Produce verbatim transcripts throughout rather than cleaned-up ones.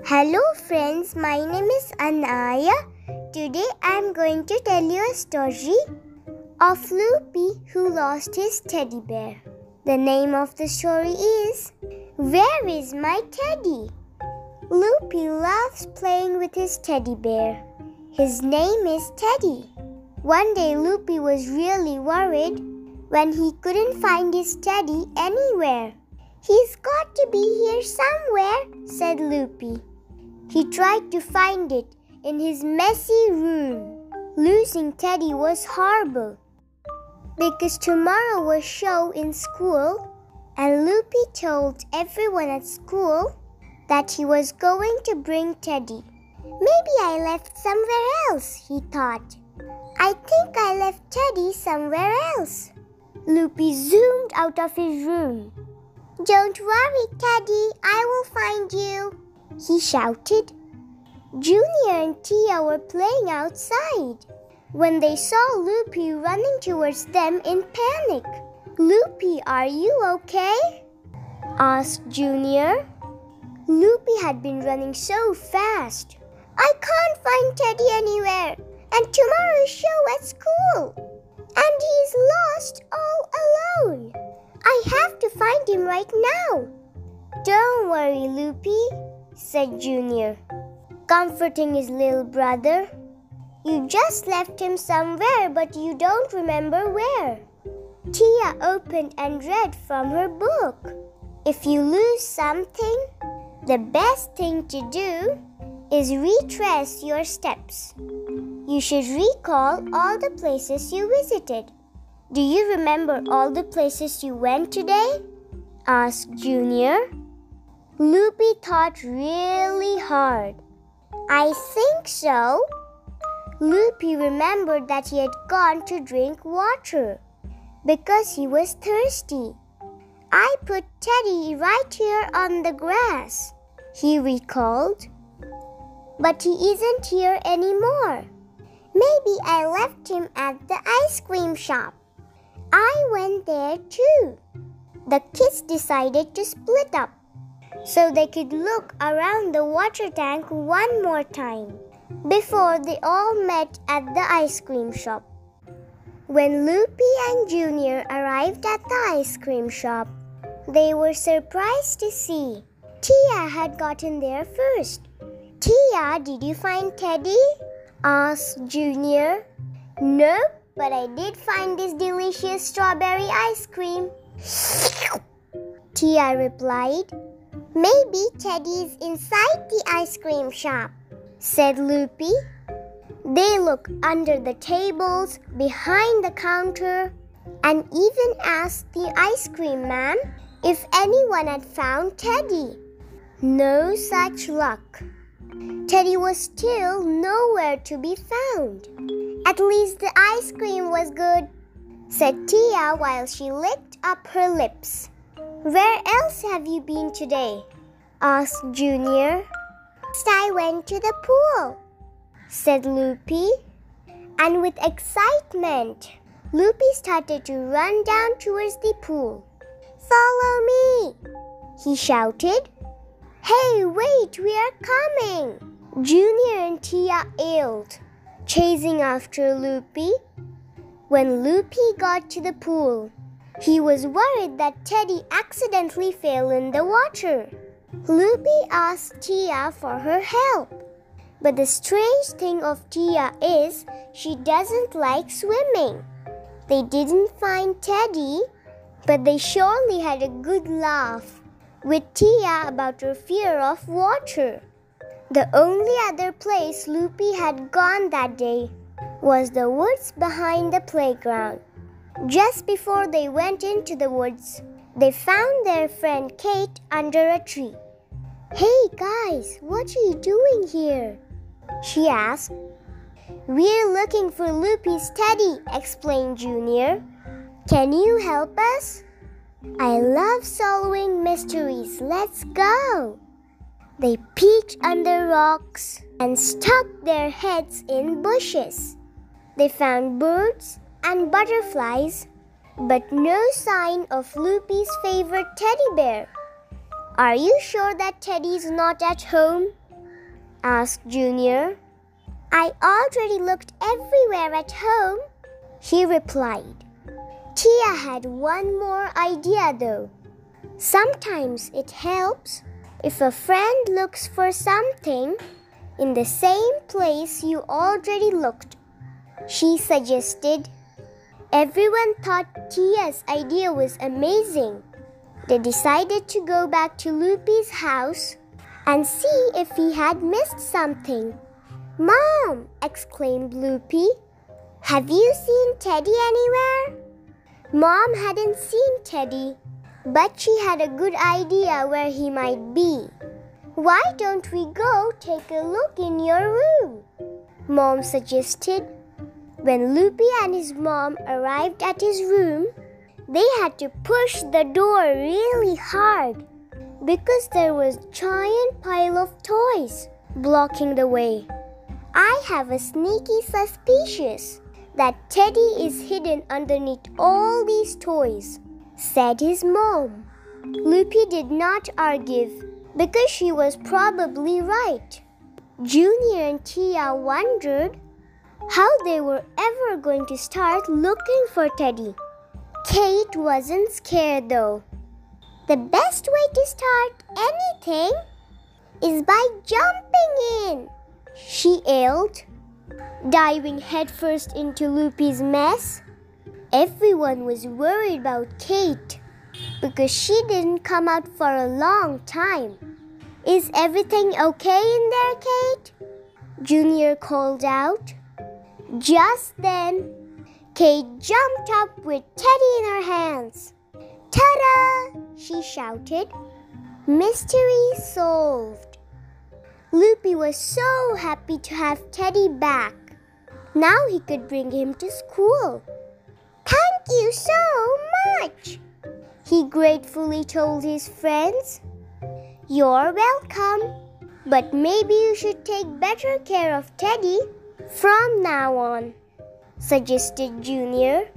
Hello friends, my name is Anaya. Today I am going to tell you a story of Loopy who lost his teddy bear. The name of the story is Where is my teddy? Loopy loves playing with his teddy bear. His name is Teddy. One day Loopy was really worried when he couldn't find his teddy anywhere. He's got to be here somewhere, said Loopy. He tried to find it in his messy room. Losing Teddy was horrible because tomorrow was show in school and Loopy told everyone at school that he was going to bring Teddy. Maybe I left somewhere else, he thought. I think I left Teddy somewhere else. Loopy zoomed out of his room. Don't worry, Teddy, I will find you, he shouted. Junior and Tia were playing outside when they saw Loopy running towards them in panic. Loopy, are you okay? Asked Junior. Loopy had been running so fast. I can't find Teddy anywhere, and tomorrow is show at school, and he's lost all alone. I have to find him right now. Don't worry, Loopy, said Junior, comforting his little brother. You just left him somewhere, but you don't remember where. Tia opened and read from her book. If you lose something, the best thing to do is retrace your steps. You should recall all the places you visited. Do you remember all the places you went today? Asked Junior. Loopy thought really hard. I think so. Loopy remembered that he had gone to drink water because he was thirsty. I put Teddy right here on the grass, he recalled. But he isn't here anymore. Maybe I left him at the ice cream shop. I went there too. The kids decided to split up so they could look around the water tank one more time before they all met at the ice cream shop. When Loopy and Junior arrived at the ice cream shop, they were surprised to see Tia had gotten there first. Tia, did you find Teddy? Asked Junior. Nope, but I did find this delicious strawberry ice cream, Tia replied. Maybe Teddy is inside the ice cream shop, said Loopy. They looked under the tables, behind the counter, and even asked the ice cream man if anyone had found Teddy. No such luck. Teddy was still nowhere to be found. At least the ice cream was good, said Tia while she licked up her lips. Where else have you been today? Asked Junior. First I went to the pool, said Loopy. And with excitement, Loopy started to run down towards the pool. Follow me, he shouted. Hey, wait, we are coming, Junior and Tia yelled, chasing after Loopy. When Loopy got to the pool, he was worried that Teddy accidentally fell in the water. Loopy asked Tia for her help. But the strange thing of Tia is she doesn't like swimming. They didn't find Teddy, but they surely had a good laugh with Tia about her fear of water. The only other place Loopy had gone that day was the woods behind the playground. Just before they went into the woods, they found their friend Kate under a tree. Hey guys, what are you doing here? She asked. We're looking for Loopy's Teddy, explained Junior. Can you help us? I love solving mysteries. Let's go. They peeked under rocks and stuck their heads in bushes. They found birds and butterflies, but no sign of Loopy's favorite teddy bear. Are you sure that Teddy's not at home? asked Junior. I already looked everywhere at home, he replied. Tia had one more idea though. Sometimes it helps if a friend looks for something in the same place you already looked, she suggested. Everyone thought Tia's idea was amazing. They decided to go back to Loopy's house and see if he had missed something. Mom, exclaimed Loopy, have you seen Teddy anywhere? Mom hadn't seen Teddy, but she had a good idea where he might be. Why don't we go take a look in your room? Mom suggested. When Loopy and his mom arrived at his room, they had to push the door really hard because there was a giant pile of toys blocking the way. I have a sneaky suspicion that Teddy is hidden underneath all these toys, said his mom. Loopy did not argue because she was probably right. Junior and Tia wondered how they were ever going to start looking for Teddy. Kate wasn't scared though. The best way to start anything is by jumping in, she yelled, diving headfirst into Loopy's mess. Everyone was worried about Kate because she didn't come out for a long time. Is everything okay in there, Kate? Junior called out. Just then, Kate jumped up with Teddy in her hands. Ta-da! She shouted. Mystery solved. Loopy was so happy to have Teddy back. Now he could bring him to school. Thank you so much, he gratefully told his friends. You're welcome, but maybe you should take better care of Teddy from now on, suggested Junior.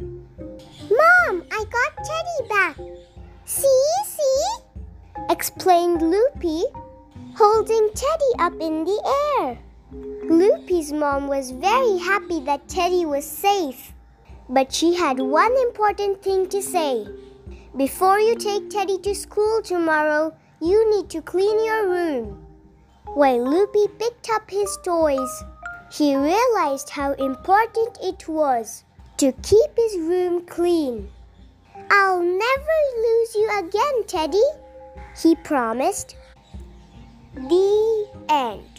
Mom, I got Teddy back. See, see? Explained Loopy, holding Teddy up in the air. Loopy's mom was very happy that Teddy was safe, but she had one important thing to say. Before you take Teddy to school tomorrow, you need to clean your room. While Loopy picked up his toys, he realized how important it was to keep his room clean. I'll never lose you again, Teddy, he promised. The end.